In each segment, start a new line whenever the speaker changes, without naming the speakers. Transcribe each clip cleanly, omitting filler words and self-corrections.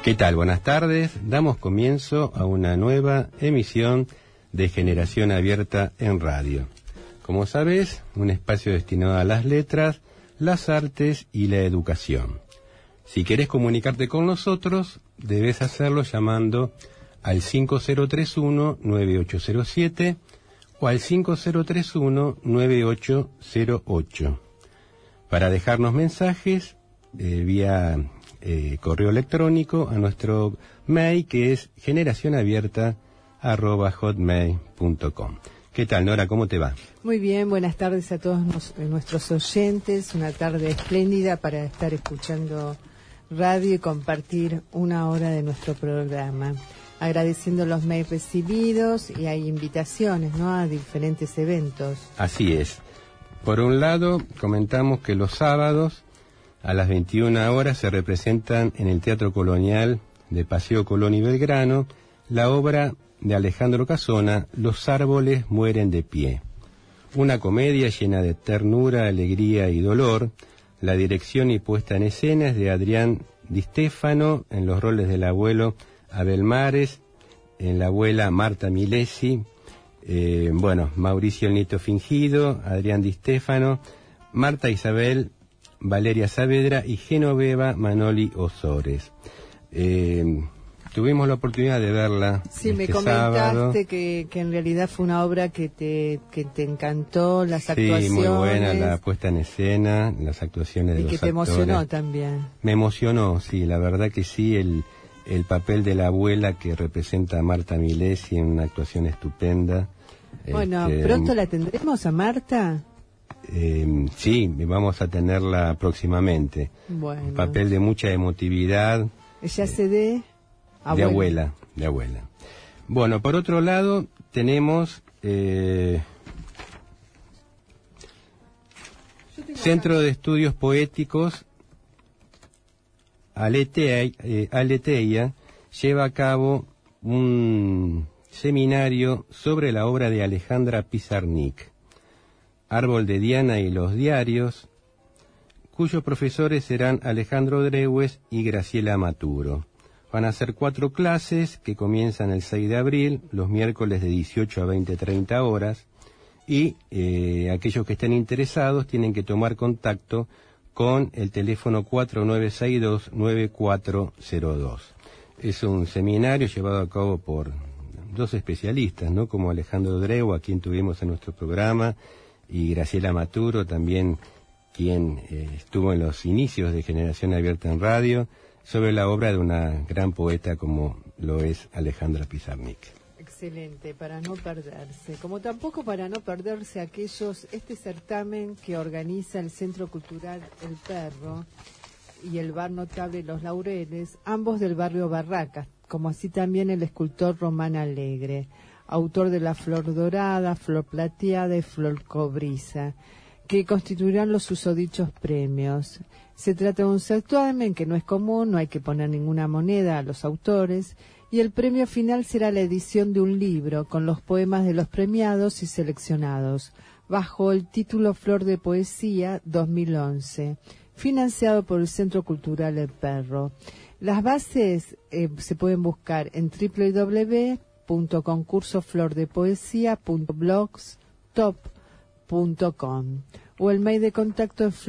¿Qué tal? Buenas tardes. Damos comienzo a una nueva emisión de Generación Abierta en Radio. Como sabes, un espacio destinado a las letras, las artes y la educación. Si querés comunicarte con nosotros, debes hacerlo llamando al 5031-9807 o al 5031-9808. Para dejarnos mensajes vía correo electrónico a nuestro mail, que es generacionabierta@hotmail.com. ¿Qué tal, Nora? ¿Cómo te va?
Muy bien, buenas tardes a todos nuestros oyentes. Una tarde espléndida para estar escuchando radio y compartir una hora de nuestro programa. Agradeciendo los mails recibidos, y hay invitaciones, ¿no?, a diferentes eventos.
Así es. Por un lado, comentamos que los sábados a las 21 horas se representan en el Teatro Colonial de Paseo Colón y Belgrano la obra de Alejandro Casona, Los árboles mueren de pie. Una comedia llena de ternura, alegría y dolor. La dirección y puesta en escena es de Adrián Di Stefano, en los roles del abuelo Abel Mares, en la abuela Marta Milesi, Mauricio el Nieto Fingido, Adrián Di Stefano, Marta Isabel Valeria Saavedra y Genoveva Manoli Osores. Tuvimos la oportunidad de verla.
Sí, me comentaste que en realidad fue una obra que te encantó, las actuaciones.
Sí, muy buena la puesta en escena, las actuaciones de los actores.
Y que te emocionó también.
Me emocionó, sí, la verdad que sí, el papel de la abuela que representa a Marta Milesi en una actuación estupenda.
Bueno, ¿pronto la tendremos a Marta?
Sí, vamos a tenerla próximamente.
Bueno.
Un papel de mucha emotividad.
Ella hace de
abuela. De abuela. Bueno, por otro lado, tenemos Centro de Estudios Poéticos Aleteia lleva a cabo un seminario sobre la obra de Alejandra Pizarnik, Árbol de Diana y los diarios, cuyos profesores serán Alejandro Drewes y Graciela Maturo. Van a ser 4 clases que comienzan el 6 de abril, los miércoles de 18 a 20:30 horas, y aquellos que estén interesados tienen que tomar contacto con el teléfono 4962-9402. Es un seminario llevado a cabo por 2 especialistas, ¿no?, como Alejandro Dreu, a quien tuvimos en nuestro programa, y Graciela Maturo, también quien estuvo en los inicios de Generación Abierta en Radio, sobre la obra de una gran poeta como lo es Alejandra Pizarnik.
Excelente, para no perderse. Como tampoco para no perderse este certamen que organiza el Centro Cultural El Perro y el Bar Notable Los Laureles, ambos del barrio Barracas, como así también el escultor Román Alegre, autor de la Flor Dorada, Flor Plateada y Flor Cobriza, que constituirán los susodichos premios. Se trata de un certamen que no es común, no hay que poner ninguna moneda a los autores, y el premio final será la edición de un libro con los poemas de los premiados y seleccionados, bajo el título Flor de Poesía 2011, financiado por el Centro Cultural El Perro. Las bases se pueden buscar en www.concursoFlordepoesia.blogspot.com o el mail de contacto es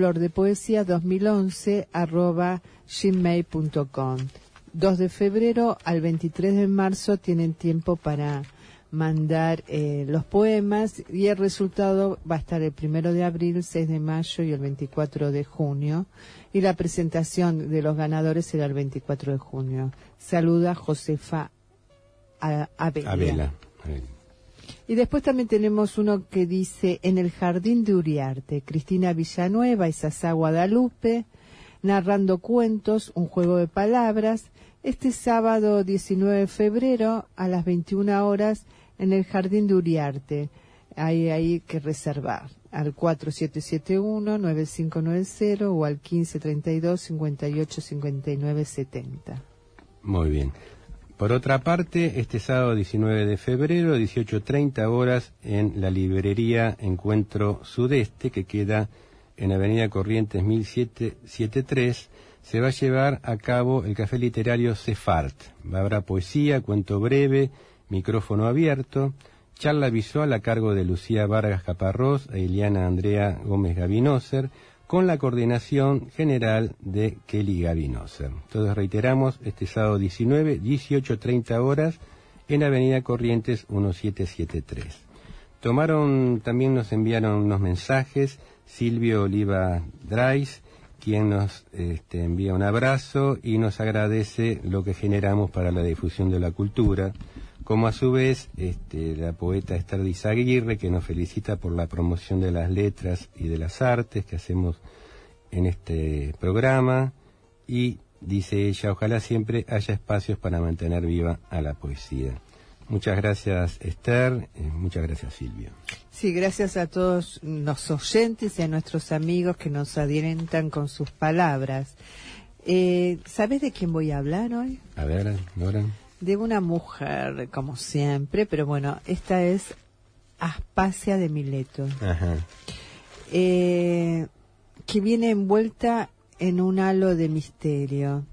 flordepoesia2011@gmail.com. 2 de febrero al 23 de marzo tienen tiempo para mandar los poemas, y el resultado va a estar el 1 de abril, 6 de mayo y el 24 de junio, y la presentación de los ganadores será el 24 de junio. Saluda Josefa Abela. Y después también tenemos uno que dice: en el Jardín de Uriarte, Cristina Villanueva y Sasá Guadalupe, narrando cuentos, un juego de palabras, este sábado 19 de febrero a las 21 horas en el Jardín de Uriarte. Hay que reservar al 4771-9590 o al 1532-585970.
Muy bien. Por otra parte, este sábado 19 de febrero, 18:30 horas, en la librería Encuentro Sudeste, que queda en Avenida Corrientes 1773, se va a llevar a cabo el Café Literario Sefart. Habrá poesía, cuento breve, micrófono abierto, charla visual a cargo de Lucía Vargas Caparrós e Iliana Andrea Gómez Gavinoser, con la coordinación general de Kelly Gavinoser. Entonces reiteramos, este sábado 19, 18:30 horas, en Avenida Corrientes 1773. También nos enviaron unos mensajes, Silvio Oliva Drais, quien nos envía un abrazo y nos agradece lo que generamos para la difusión de la cultura, como a su vez la poeta Esther Izaguirre, que nos felicita por la promoción de las letras y de las artes que hacemos en este programa, y dice ella, ojalá siempre haya espacios para mantener viva a la poesía. Muchas gracias, Esther. Muchas gracias, Silvio.
Sí, gracias a todos los oyentes y a nuestros amigos que nos alientan con sus palabras. ¿Sabes de quién voy a hablar hoy?
A ver, Nora.
De una mujer, como siempre, pero bueno, esta es Aspasia de Mileto.
Ajá.
Que viene envuelta en un halo de misterio.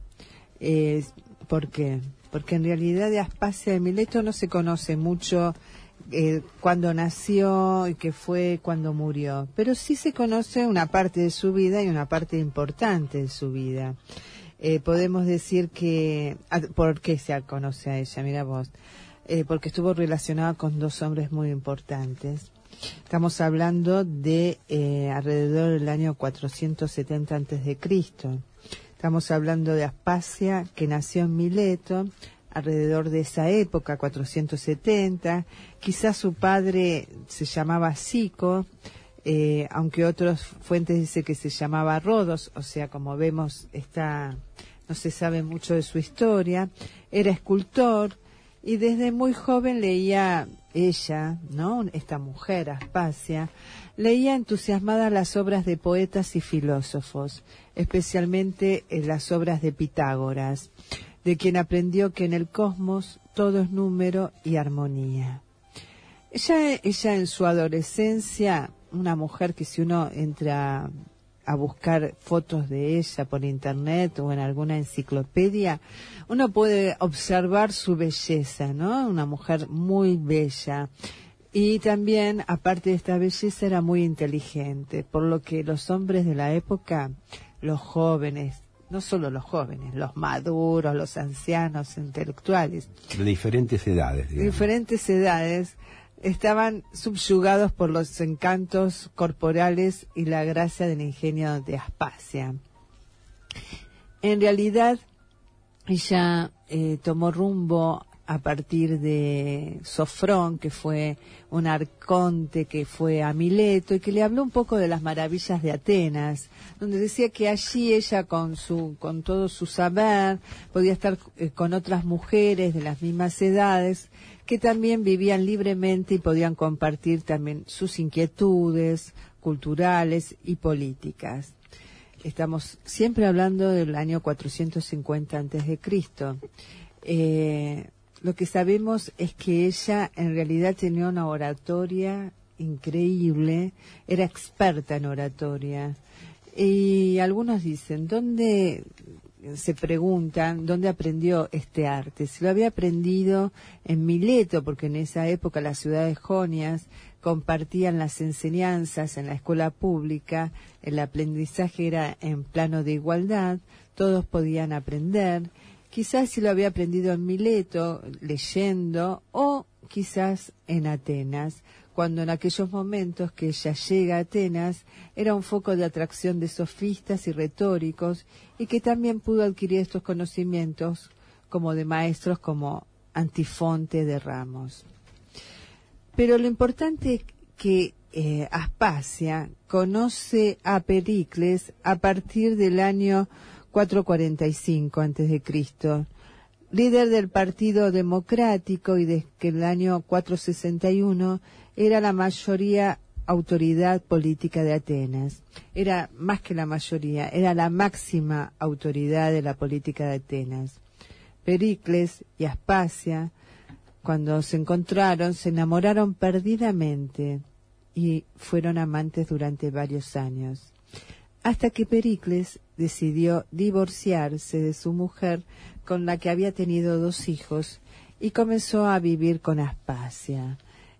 ¿Por qué? Porque en realidad de Aspasia de Mileto no se conoce mucho cuándo nació y qué fue cuando murió, pero sí se conoce una parte de su vida y una parte importante de su vida. Podemos decir que... ¿Por qué se conoce a ella? Mira vos. Porque estuvo relacionada con dos hombres muy importantes. Estamos hablando de alrededor del año 470 a.C. Estamos hablando de Aspasia, que nació en Mileto, alrededor de esa época, 470. Quizás su padre se llamaba Sico, aunque otras fuentes dicen que se llamaba Rodos, o sea, como vemos, no se sabe mucho de su historia. Era escultor y desde muy joven leía ella, ¿no? Esta mujer, Aspasia, leía entusiasmada las obras de poetas y filósofos, especialmente las obras de Pitágoras, de quien aprendió que en el cosmos todo es número y armonía. Ella en su adolescencia, una mujer que si uno entra a buscar fotos de ella por internet o en alguna enciclopedia, uno puede observar su belleza, ¿no? Una mujer muy bella. Y también, aparte de esta belleza, era muy inteligente, por lo que los hombres de la época, los jóvenes, no solo los jóvenes, los maduros, los ancianos, intelectuales,
de diferentes edades, digamos.
Diferentes edades, estaban subyugados por los encantos corporales y la gracia del ingenio de Aspasia. En realidad, ella tomó rumbo a partir de Sofrón, que fue un arconte que fue a Mileto y que le habló un poco de las maravillas de Atenas, donde decía que allí ella con todo su saber podía estar con otras mujeres de las mismas edades que también vivían libremente y podían compartir también sus inquietudes culturales y políticas. Estamos siempre hablando del año 450 a.C. Lo que sabemos es que ella en realidad tenía una oratoria increíble, era experta en oratoria. Y algunos dicen, se preguntan, ¿dónde aprendió este arte? Si lo había aprendido en Mileto, porque en esa época las ciudades jonias compartían las enseñanzas en la escuela pública, el aprendizaje era en plano de igualdad, todos podían aprender. Quizás si lo había aprendido en Mileto, leyendo, o quizás en Atenas, cuando en aquellos momentos que ella llega a Atenas era un foco de atracción de sofistas y retóricos, y que también pudo adquirir estos conocimientos como de maestros como Antifonte de Ramos. Pero lo importante es que Aspasia conoce a Pericles a partir del año 445 a.C., líder del Partido Democrático, y desde que el año 461 era la mayoría autoridad política de Atenas. Era más que la mayoría, era la máxima autoridad de la política de Atenas. Pericles y Aspasia, cuando se encontraron, se enamoraron perdidamente y fueron amantes durante varios años. hasta que Pericles decidió divorciarse de su mujer, con la que había tenido 2 hijos, y comenzó a vivir con Aspasia.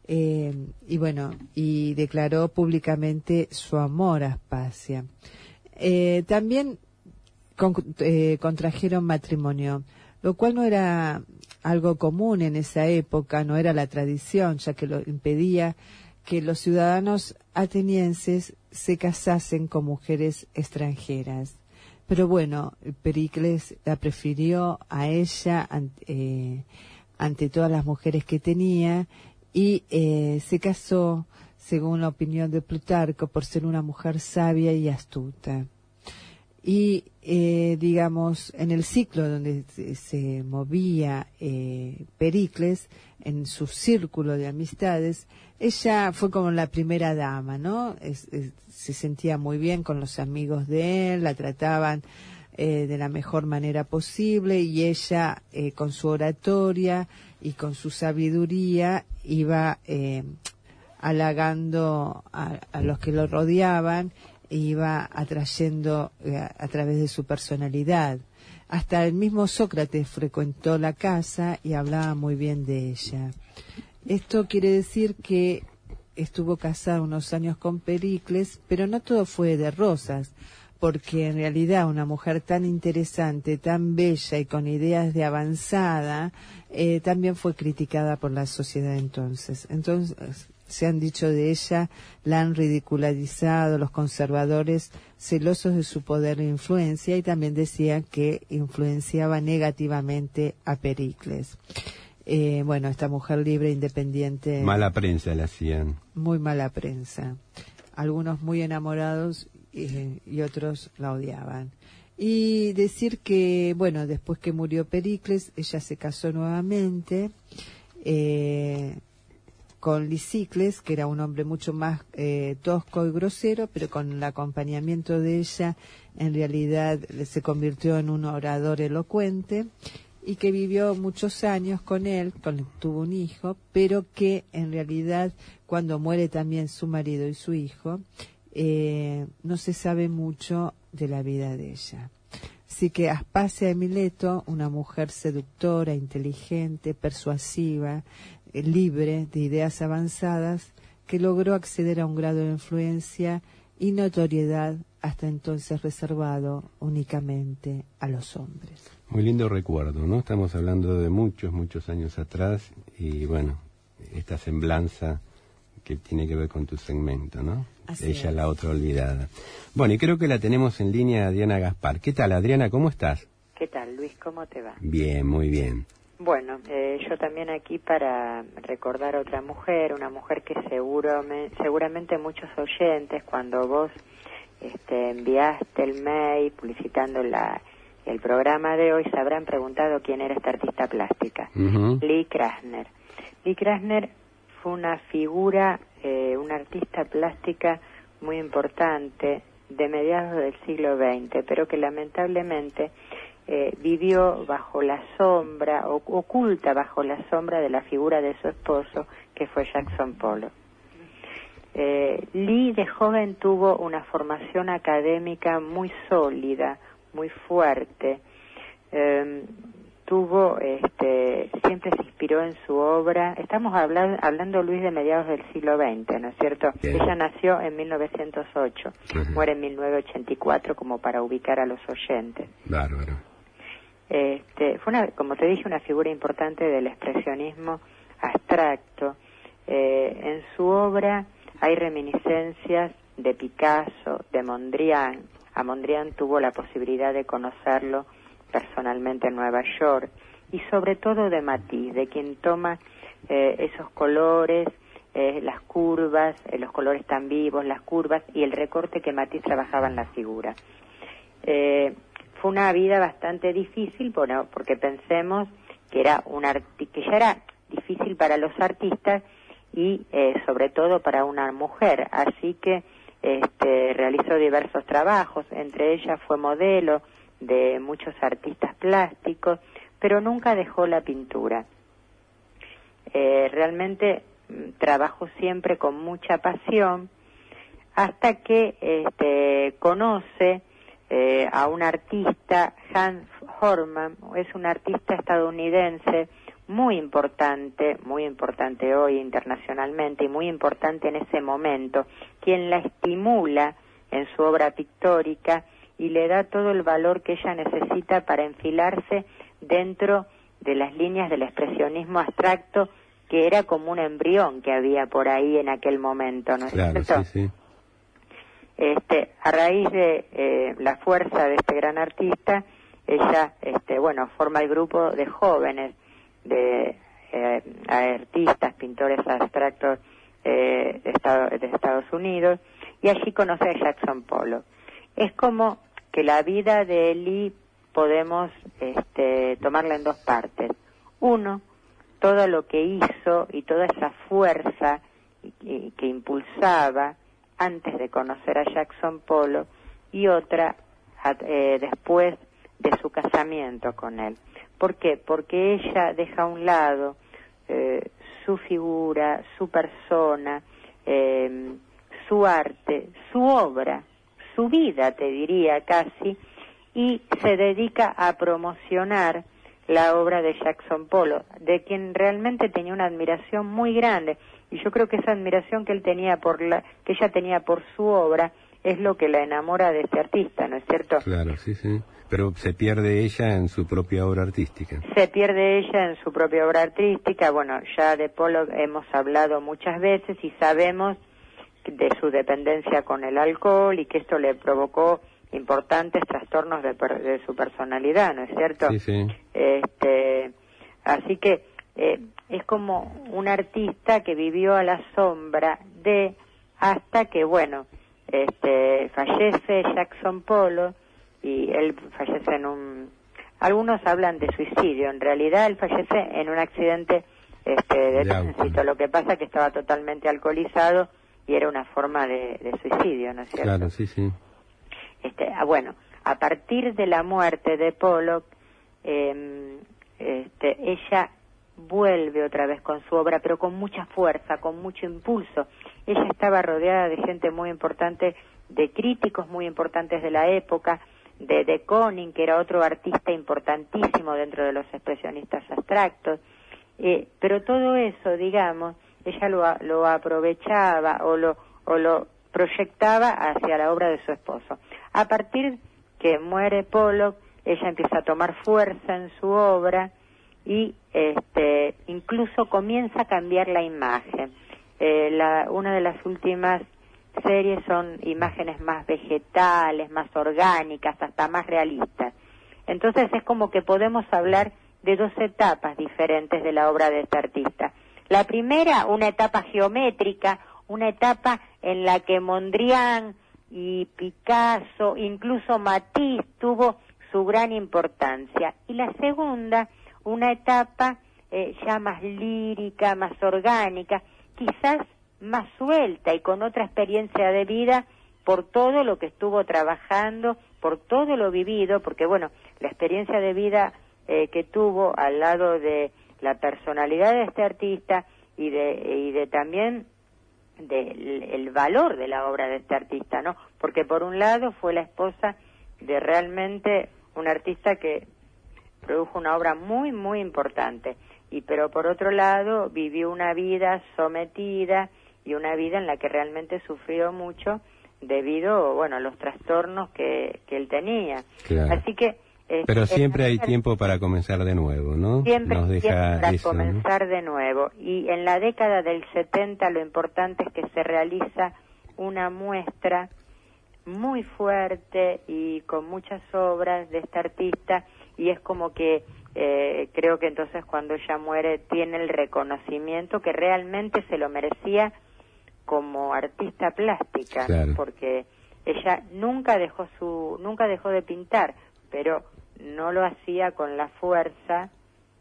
Y declaró públicamente su amor a Aspasia. También contrajeron matrimonio, lo cual no era algo común en esa época, no era la tradición, ya que lo impedía que los ciudadanos atenienses se casasen con mujeres extranjeras. Pero bueno, Pericles la prefirió a ella ante todas las mujeres que tenía, y se casó, según la opinión de Plutarco, por ser una mujer sabia y astuta. Y, en el ciclo donde se movía Pericles, en su círculo de amistades, ella fue como la primera dama, ¿no? Se sentía muy bien con los amigos de él, la trataban de la mejor manera posible, y ella, con su oratoria y con su sabiduría, iba halagando a los que lo rodeaban, e iba atrayendo a través de su personalidad. Hasta el mismo Sócrates frecuentó la casa y hablaba muy bien de ella. Esto quiere decir que estuvo casada unos años con Pericles, pero no todo fue de rosas, porque en realidad una mujer tan interesante, tan bella y con ideas de avanzada, también fue criticada por la sociedad entonces. Entonces, se han dicho de ella, la han ridiculizado los conservadores celosos de su poder e influencia, y también decían que influenciaba negativamente a Pericles. Esta mujer libre, independiente...
Mala prensa le hacían.
Muy mala prensa. Algunos muy enamorados y otros la odiaban. Y decir que, después que murió Pericles, ella se casó nuevamente con Lisicles, que era un hombre mucho más tosco y grosero, pero con el acompañamiento de ella, en realidad se convirtió en un orador elocuente, y que vivió muchos años con él, tuvo un hijo, pero que en realidad, cuando muere también su marido y su hijo, no se sabe mucho de la vida de ella. Así que Aspasia de Mileto, una mujer seductora, inteligente, persuasiva, libre de ideas avanzadas, que logró acceder a un grado de influencia y notoriedad hasta entonces reservado únicamente a los hombres.
Muy lindo recuerdo, ¿no? Estamos hablando de muchos, muchos años atrás, y esta semblanza que tiene que ver con tu segmento, ¿no?
Así
Ella,
es.
la otra olvidada. Bueno, y creo que la tenemos en línea, Adriana Gaspar. ¿Qué tal, Adriana? ¿Cómo estás?
¿Qué tal, Luis? ¿Cómo te va?
Bien, muy bien.
Bueno, yo también aquí para recordar a otra mujer, una mujer que seguramente muchos oyentes, cuando vos enviaste el mail publicitando el programa de hoy, se habrán preguntado quién era esta artista plástica. Lee Krasner. Lee Krasner fue una figura, una artista plástica muy importante de mediados del siglo XX, pero que lamentablemente vivió bajo la sombra, oculta bajo la sombra de la figura de su esposo, que fue Jackson Pollock. Lee de joven tuvo una formación académica muy sólida, muy fuerte. Siempre se inspiró en su obra. Estamos hablando, Luis, de mediados del siglo XX, ¿no es cierto?
Bien.
Ella nació en 1908, muere en 1984, como para ubicar a los oyentes.
Bárbaro.
Fue, como te dije, una figura importante del expresionismo abstracto. En su obra hay reminiscencias de Picasso, de Mondrian. A Mondrian tuvo la posibilidad de conocerlo personalmente en Nueva York, y sobre todo de Matisse, de quien toma esos colores, las curvas, los colores tan vivos, las curvas y el recorte que Matisse trabajaba en la figura. Fue una vida bastante difícil, porque pensemos que ya era difícil para los artistas y sobre todo para una mujer, así que realizó diversos trabajos, entre ellas fue modelo de muchos artistas plásticos, pero nunca dejó la pintura. Realmente trabajó siempre con mucha pasión, hasta que conoce a un artista, Hans Hormann. Es un artista estadounidense muy importante hoy internacionalmente y muy importante en ese momento, quien la estimula en su obra pictórica y le da todo el valor que ella necesita para enfilarse dentro de las líneas del expresionismo abstracto, que era como un embrión que había por ahí en aquel momento, ¿no es cierto?
Sí.
A raíz de la fuerza de este gran artista, ella, forma el grupo de jóvenes, de artistas, pintores abstractos de Estados Unidos, y allí conoce a Jackson Pollock. Es como que la vida de Elie podemos tomarla en dos partes. Uno, todo lo que hizo y toda esa fuerza que impulsaba antes de conocer a Jackson Pollock, y otra después de su casamiento con él. ¿Por qué? Porque ella deja a un lado su figura, su persona, su arte, su obra, su vida, te diría casi, y se dedica a promocionar la obra de Jackson Pollock, de quien realmente tenía una admiración muy grande. Y yo creo que esa admiración que que ella tenía por su obra es lo que la enamora de este artista, ¿no es cierto?
Claro, sí. Pero se pierde ella en su propia obra artística.
Se pierde ella en su propia obra artística. Bueno, ya de Pollock hemos hablado muchas veces y sabemos de su dependencia con el alcohol y que esto le provocó importantes trastornos de su personalidad, ¿no es cierto?
Sí.
Así que es como un artista que vivió a la sombra hasta que, fallece Jackson Pollock, y él fallece algunos hablan de suicidio, en realidad él fallece en un accidente de tránsito. Lo que pasa es que estaba totalmente alcoholizado y era una forma de suicidio, ¿no es cierto?
Claro, sí.
A partir de la muerte de Pollock, ella vuelve otra vez con su obra, pero con mucha fuerza, con mucho impulso. Ella estaba rodeada de gente muy importante, de críticos muy importantes de la época, de Kooning, que era otro artista importantísimo dentro de los expresionistas abstractos, pero todo eso, digamos, ella lo aprovechaba o lo proyectaba hacia la obra de su esposo. A partir que muere Pollock, ella empieza a tomar fuerza en su obra y incluso comienza a cambiar la imagen. Una de las últimas series son imágenes más vegetales, más orgánicas, hasta más realistas. Entonces es como que podemos hablar de dos etapas diferentes de la obra de este artista. La primera, una etapa geométrica, una etapa en la que Mondrian y Picasso, incluso Matisse, tuvo su gran importancia. Y la segunda, una etapa ya más lírica, más orgánica, quizás más suelta y con otra experiencia de vida por todo lo que estuvo trabajando, por todo lo vivido, porque la experiencia de vida que tuvo al lado de la personalidad de este artista y de también el valor de la obra de este artista, ¿no? Porque por un lado fue la esposa de realmente un artista que produjo una obra muy, muy importante, pero por otro lado vivió una vida sometida y una vida en la que realmente sufrió mucho debido, a los trastornos que él tenía.
Claro.
Así que
pero siempre hay tiempo para comenzar de nuevo, ¿no?
Siempre
nos deja
para
eso,
comenzar,
¿no?
de nuevo. Y en la década del 70 lo importante es que se realiza una muestra muy fuerte y con muchas obras de este artista, y es como que creo que entonces cuando ella muere tiene el reconocimiento que realmente se lo merecía como artista plástica.
Claro.
Porque ella nunca dejó de pintar, pero no lo hacía con la fuerza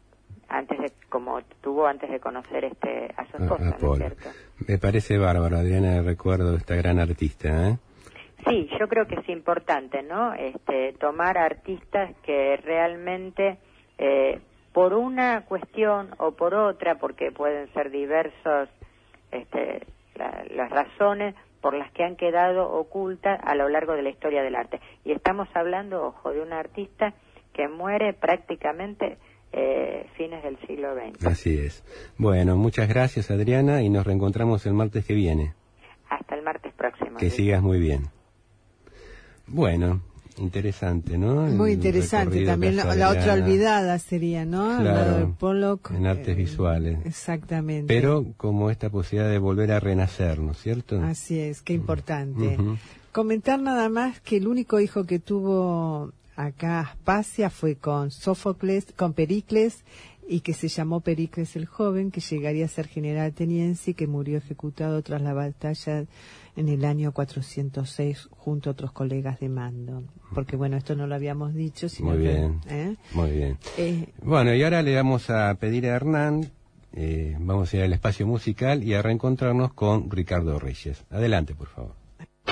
como tuvo antes de conocer a su esposa, ¿no es cierto?
Me parece bárbaro, Adriana, el recuerdo de esta gran artista, ¿eh?
Sí, yo creo que es importante, ¿no? Tomar artistas que realmente, por una cuestión o por otra, porque pueden ser diversos las razones, por las que han quedado ocultas a lo largo de la historia del arte. Y estamos hablando, ojo, de un artista que muere prácticamente fines del siglo XX.
Así es. Bueno, muchas gracias, Adriana, y nos reencontramos el martes que viene.
Hasta el martes próximo.
Que sigas muy bien. Bueno, interesante, ¿no?
Muy interesante. También la otra olvidada sería, ¿no?
Claro,
la de Pollock,
en artes visuales.
Exactamente.
Pero como esta posibilidad de volver a renacer, ¿no es cierto?
Así es, qué importante. Comentar nada más que el único hijo que tuvo acá Aspasia fue con Sófocles, con Pericles, y que se llamó Pericles el Joven, que llegaría a ser general ateniense y que murió ejecutado tras la batalla en el año 406 junto a otros colegas de mando. Porque bueno, esto no lo habíamos dicho, sino
muy bien, muy bien. Bueno, y ahora le vamos a pedir a Hernán, vamos a ir al espacio musical y a reencontrarnos con Ricardo Reyes. Adelante, por favor.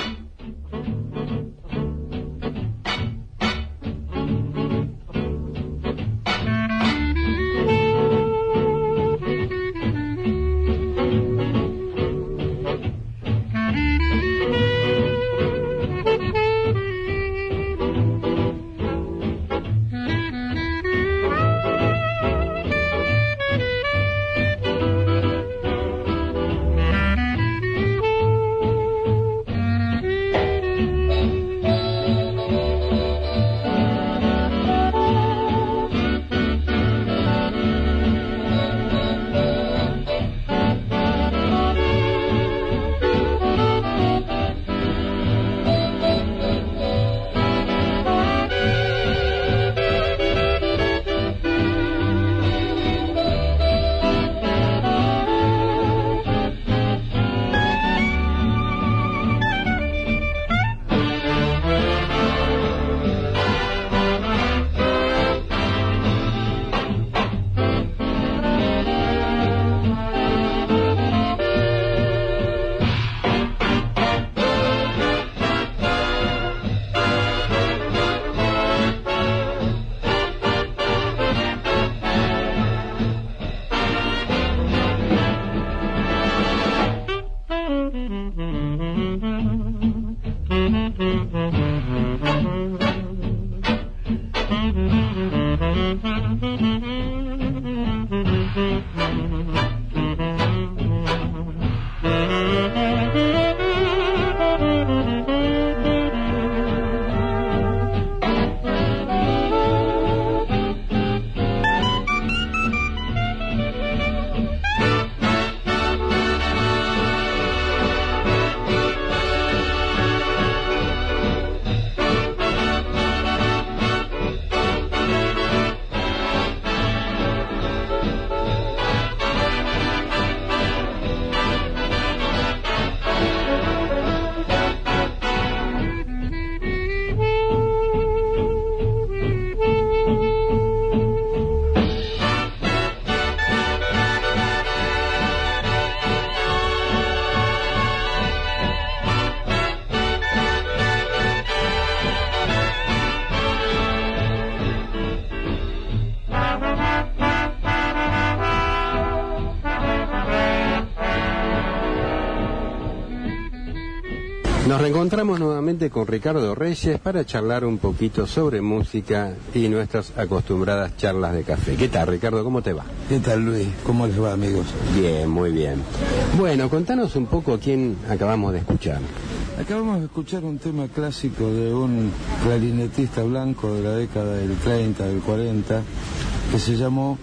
Nos reencontramos nuevamente con Ricardo Reyes para charlar un poquito sobre música y nuestras acostumbradas charlas de café. ¿Qué tal, Ricardo? ¿Cómo te va?
¿Qué tal, Luis? ¿Cómo les va, amigos?
Bien, muy bien. Bueno, contanos un poco a quién acabamos de escuchar.
Acabamos de escuchar un tema clásico de un clarinetista blanco de la década del 30, del 40, que se llamó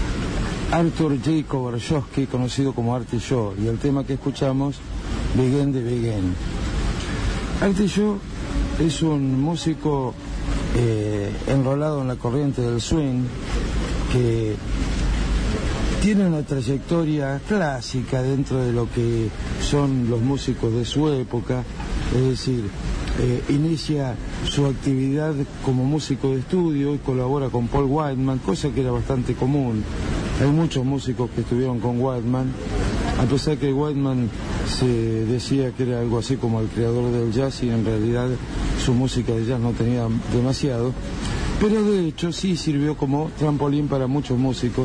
Arthur J. Kovarsky, conocido como Artie Shaw, y el tema que escuchamos, Begin the Begin. Artie Shaw es un músico enrolado en la corriente del swing que tiene una trayectoria clásica dentro de lo que son los músicos de su época, es decir, inicia su actividad como músico de estudio y colabora con Paul Whiteman, cosa que era bastante común. Hay muchos músicos que estuvieron con Whiteman, a pesar que Whiteman se decía que era algo así como el creador del jazz y en realidad su música de jazz no tenía demasiado, pero de hecho sí sirvió como trampolín para muchos músicos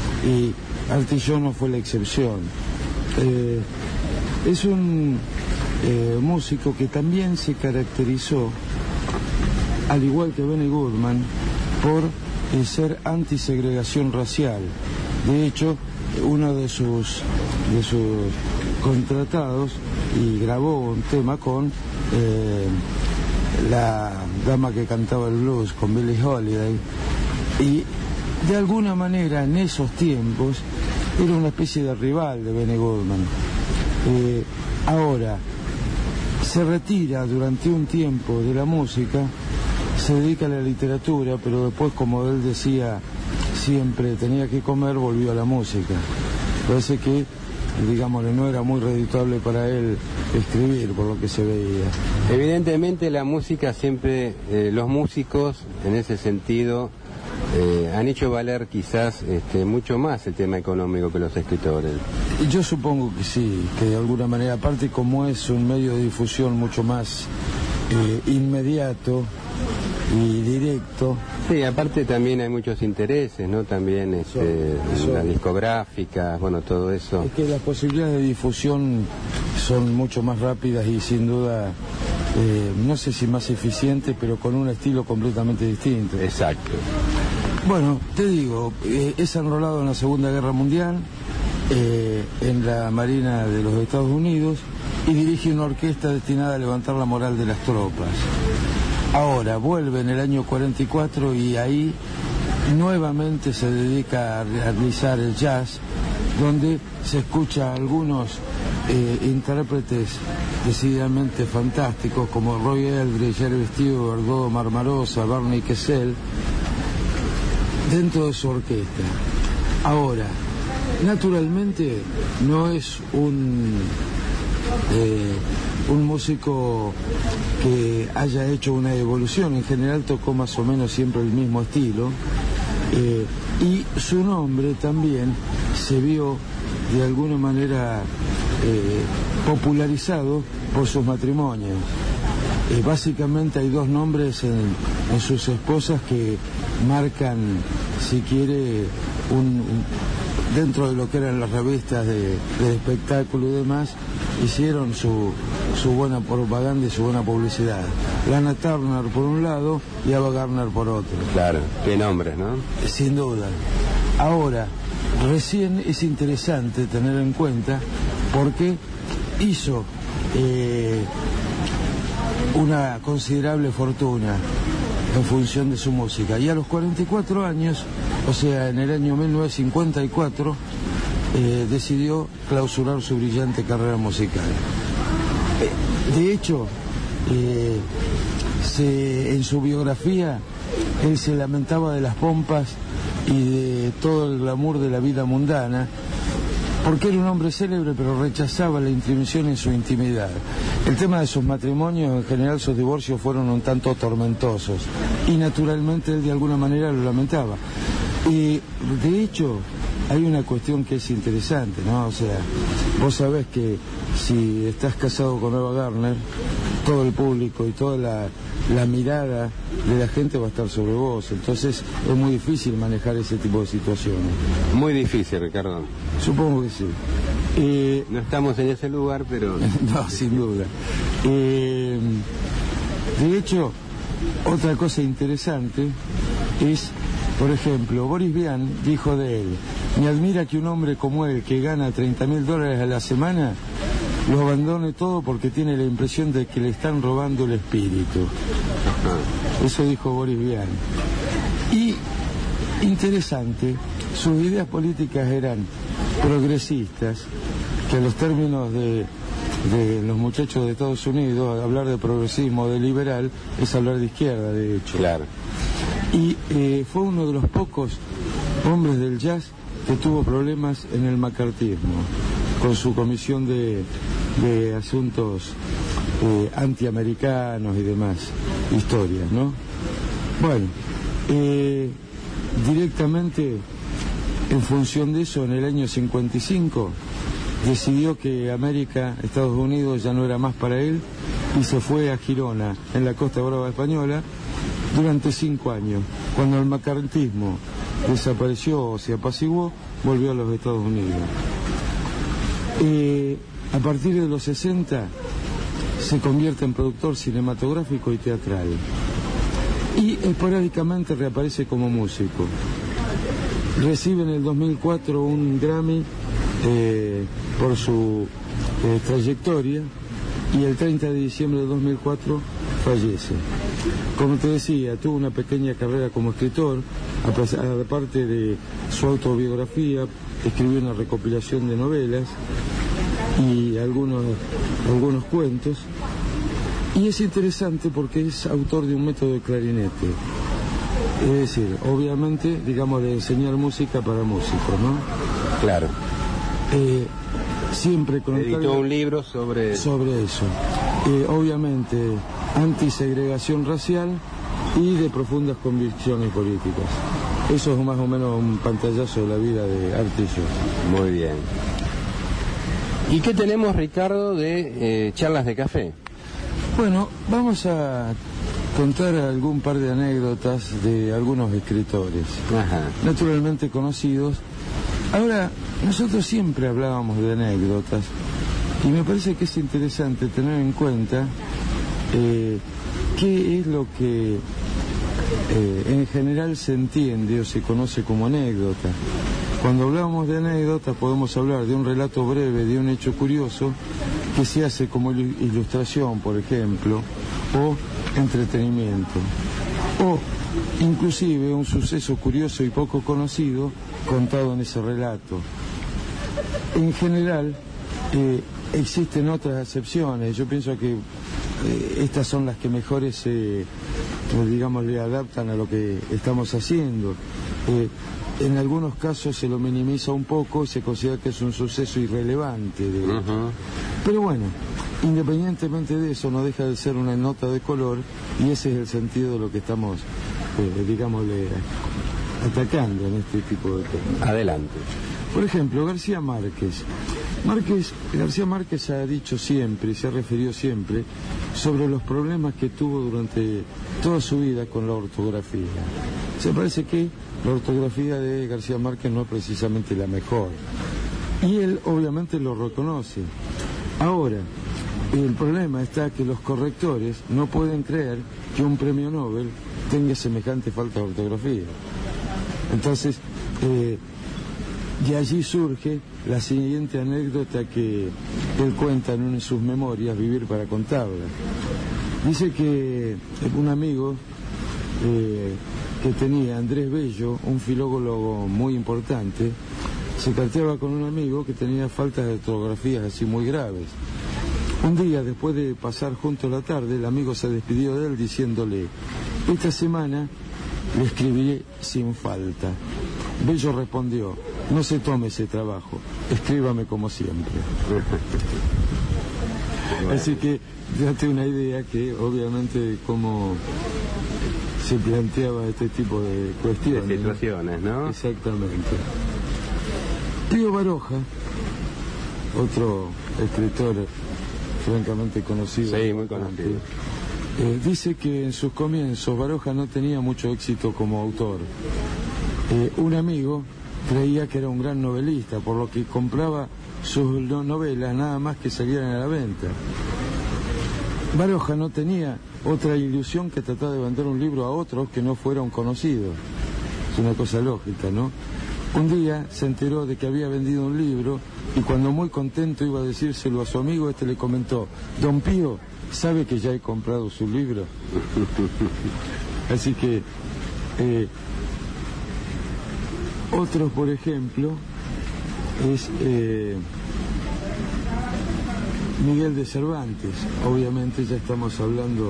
y Artie Shaw no fue la excepción. Es un músico que también se caracterizó, al igual que Benny Goodman, por ser antisegregación racial. De hecho, uno de sus contratados, y grabó un tema con la dama que cantaba el blues, con Billie Holiday, y de alguna manera en esos tiempos era una especie de rival de Benny Goodman. Ahora se retira durante un tiempo de la música, se dedica a la literatura, pero después, como él decía, siempre tenía que comer, volvió a la música. Parece que, digámosle, no era muy redituable para él escribir, por lo que se veía.
Evidentemente la música siempre, los músicos en ese sentido han hecho valer quizás mucho más el tema económico que los escritores.
Yo supongo que sí, que de alguna manera, aparte como es un medio de difusión mucho más inmediato y directo.
Sí, aparte también hay muchos intereses, ¿no? También las discográficas, bueno, todo eso.
Es que las posibilidades de difusión son mucho más rápidas y sin duda, no sé si más eficientes, pero con un estilo completamente distinto.
Exacto.
Bueno, te digo, es enrolado en la Segunda Guerra Mundial, en la Marina de los Estados Unidos, y dirige una orquesta destinada a levantar la moral de las tropas. Ahora vuelve en el año 44 y ahí nuevamente se dedica a realizar el jazz, donde se escucha a algunos intérpretes decididamente fantásticos como Roy Eldridge, Jerry Stewart, Dodo Marmarosa, Barney Kessel, dentro de su orquesta. Ahora, naturalmente no es un músico que haya hecho una evolución. En general tocó más o menos siempre el mismo estilo, y su nombre también se vio de alguna manera popularizado por sus matrimonios. Básicamente hay dos nombres en sus esposas que marcan, si quiere, dentro de lo que eran las revistas de espectáculo y demás, hicieron su buena propaganda y su buena publicidad. Lana Turner por un lado y Ava Gardner por otro.
Claro, qué nombres, ¿no?
Sin duda. Ahora, recién es interesante tener en cuenta porque hizo una considerable fortuna en función de su música, y a los 44 años, o sea, en el año 1954, decidió clausurar su brillante carrera musical. De hecho, en su biografía, él se lamentaba de las pompas y de todo el glamour de la vida mundana, porque era un hombre célebre, pero rechazaba la intromisión en su intimidad. El tema de sus matrimonios, en general sus divorcios, fueron un tanto tormentosos, y naturalmente él de alguna manera lo lamentaba. Y de hecho hay una cuestión que es interesante, ¿no? O sea, vos sabés que si estás casado con Ava Gardner, todo el público y toda la mirada de la gente va a estar sobre vos. Entonces es muy difícil manejar ese tipo de situaciones.
Muy difícil, Ricardo.
Supongo que sí.
No estamos en ese lugar, pero...
No, sin duda. De hecho, otra cosa interesante es, por ejemplo, Boris Vian dijo de él: me admira que un hombre como él, que gana $30.000 a la semana, lo abandone todo porque tiene la impresión de que le están robando el espíritu. Eso dijo Boris Vian. Y, interesante, sus ideas políticas eran progresistas, que a los términos de los muchachos de Estados Unidos, hablar de progresismo, de liberal, es hablar de izquierda, de hecho.
Claro.
Y fue uno de los pocos hombres del jazz que tuvo problemas en el macartismo, con su comisión de asuntos antiamericanos y demás historias, ¿no? Bueno, directamente en función de eso, en el año 55 decidió que América, Estados Unidos, ya no era más para él, y se fue a Girona, en la Costa Brava española, durante 5 años. Cuando el macartismo desapareció o se apaciguó, volvió a los Estados Unidos. A partir de los 60 se convierte en productor cinematográfico y teatral. Y esporádicamente reaparece como músico. Recibe en el 2004 un Grammy por su trayectoria, y el 30 de diciembre de 2004 fallece. Como te decía, tuvo una pequeña carrera como escritor, aparte de su autobiografía, escribió una recopilación de novelas y algunos cuentos, y es interesante porque es autor de un método de clarinete, es decir, obviamente, digamos, de enseñar música para músicos, ¿no?
Claro.
Siempre con
editó un libro sobre
eso. Obviamente, antisegregación racial y de profundas convicciones políticas. Eso es más o menos un pantallazo de la vida de Artillo.
Muy bien. ¿Y qué tenemos, Ricardo, de charlas de café?
Bueno, vamos a contar algún par de anécdotas de algunos escritores, naturalmente conocidos. Ahora, nosotros siempre hablábamos de anécdotas, y me parece que es interesante tener en cuenta qué es lo que en general se entiende o se conoce como anécdota. Cuando hablamos de anécdota podemos hablar de un relato breve, de un hecho curioso que se hace como ilustración, por ejemplo, o entretenimiento, o inclusive un suceso curioso y poco conocido contado en ese relato. En general existen otras excepciones. Yo pienso que estas son las que mejores digamos, le adaptan a lo que estamos haciendo. En algunos casos se lo minimiza un poco y se considera que es un suceso irrelevante. Pero bueno, independientemente de eso, no deja de ser una nota de color, y ese es el sentido de lo que estamos, digámosle, atacando en este tipo de temas.
Adelante.
Por ejemplo, García Márquez. García Márquez ha dicho siempre, y se ha referido siempre, sobre los problemas que tuvo durante toda su vida con la ortografía. Se parece que la ortografía de García Márquez no es precisamente la mejor, y él obviamente lo reconoce. Ahora, el problema está que los correctores no pueden creer que un premio Nobel tenga semejante falta de ortografía. Entonces, de allí surge la siguiente anécdota que él cuenta en una de sus memorias, Vivir para contarla. Dice que un amigo que tenía, Andrés Bello, un filólogo muy importante, se carteaba con un amigo que tenía faltas de ortografías así muy graves. Un día, después de pasar juntos la tarde, el amigo se despidió de él diciéndole: esta semana le escribiré sin falta. Bello respondió: no se tome ese trabajo, escríbame como siempre. Bueno. Así que date una idea que obviamente cómo se planteaba este tipo de cuestiones.
De situaciones, ¿no?
Exactamente. Pío Baroja, otro escritor francamente conocido.
Sí, muy conocido.
Dice que en sus comienzos Baroja no tenía mucho éxito como autor. Un amigo creía que era un gran novelista, por lo que compraba sus novelas nada más que salieran a la venta. Baroja no tenía otra ilusión que tratar de vender un libro a otros que no fuera un conocido. Es una cosa lógica, ¿no? Un día se enteró de que había vendido un libro, y cuando muy contento iba a decírselo a su amigo, este le comentó: don Pío, ¿sabe que ya he comprado su libro? Así que otros, por ejemplo, es Miguel de Cervantes. Obviamente ya estamos hablando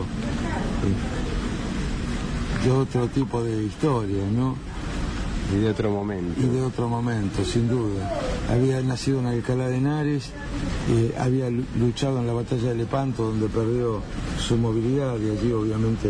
de otro tipo de historia, ¿no?
Y de otro momento.
Y de otro momento, sin duda. Había nacido en Alcalá de Henares, había luchado en la batalla de Lepanto, donde perdió su movilidad, y allí obviamente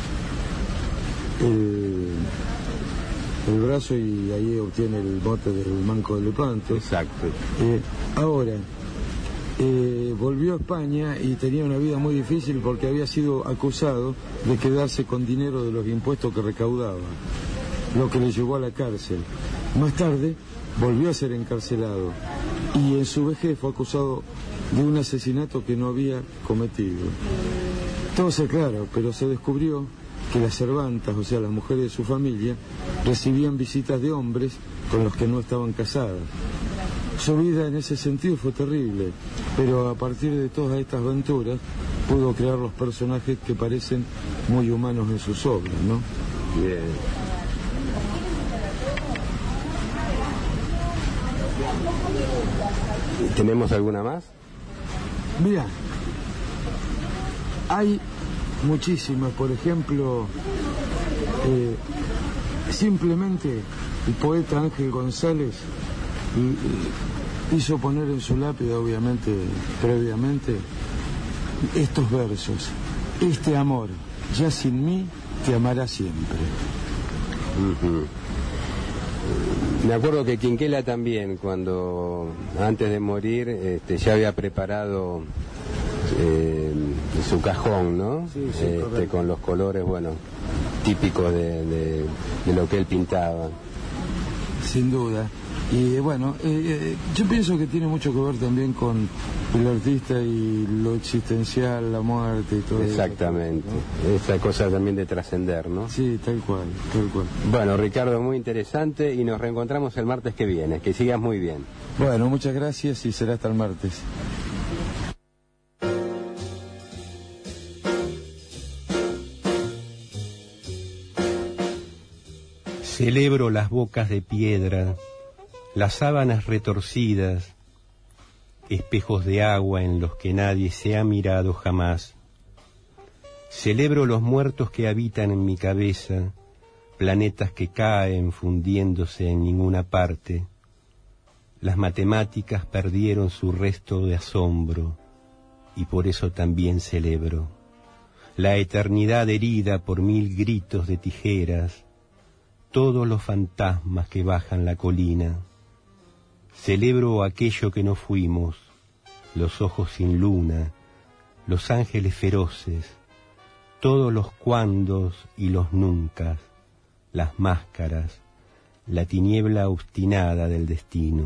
el brazo, y ahí obtiene el mote del manco de Lepanto.
Exacto.
Ahora, volvió a España y tenía una vida muy difícil porque había sido acusado de quedarse con dinero de los impuestos que recaudaba, lo que le llevó a la cárcel. Más tarde volvió a ser encarcelado, y en su vejez fue acusado de un asesinato que no había cometido. Todo se aclara, pero se descubrió que las servantas, o sea, las mujeres de su familia, recibían visitas de hombres con los que no estaban casadas. Su vida en ese sentido fue terrible, pero a partir de todas estas aventuras pudo crear los personajes que parecen muy humanos en sus obras, ¿no?
Bien. ¿Tenemos alguna más?
Mira, hay muchísimas. Por ejemplo, simplemente el poeta Ángel González hizo poner en su lápida, obviamente, previamente, estos versos: este amor, ya sin mí, te amará siempre.
Me acuerdo que Quinquela también, cuando antes de morir, ya había preparado su cajón, ¿no?
Sí,
con los colores, bueno, típicos de lo que él pintaba.
Sin duda. Y bueno, yo pienso que tiene mucho que ver también con el artista y lo existencial, la muerte y todo eso.
Exactamente, ¿no? Esa cosa también de trascender, ¿no?
Sí, tal cual, tal cual.
Bueno, Ricardo, muy interesante, y nos reencontramos el martes que viene. Que sigas muy bien.
Bueno, muchas gracias y será hasta el martes.
Celebro las bocas de piedra, las sábanas retorcidas, espejos de agua en los que nadie se ha mirado jamás. Celebro los muertos que habitan en mi cabeza, planetas que caen fundiéndose en ninguna parte. Las matemáticas perdieron su resto de asombro, y por eso también celebro la eternidad herida por 1000 gritos de tijeras, todos los fantasmas que bajan la colina. Celebro aquello que no fuimos, los ojos sin luna, los ángeles feroces, todos los cuándos y los nunca, las máscaras, la tiniebla obstinada del destino.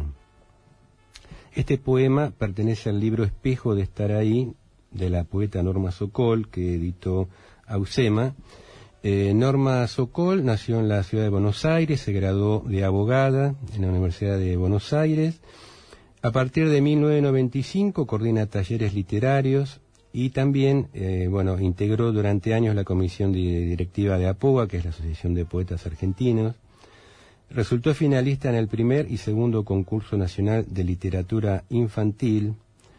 Este poema pertenece al libro Espejo de estar ahí, de la poeta Norma Sokol, que editó Ausema. Norma Sokol nació en la ciudad de Buenos Aires, se graduó de abogada en la Universidad de Buenos Aires. A partir de 1995 coordina talleres literarios y también, integró durante años la comisión directiva de APOA, que es la Asociación de Poetas Argentinos. Resultó finalista en el primer y segundo concurso nacional de literatura infantil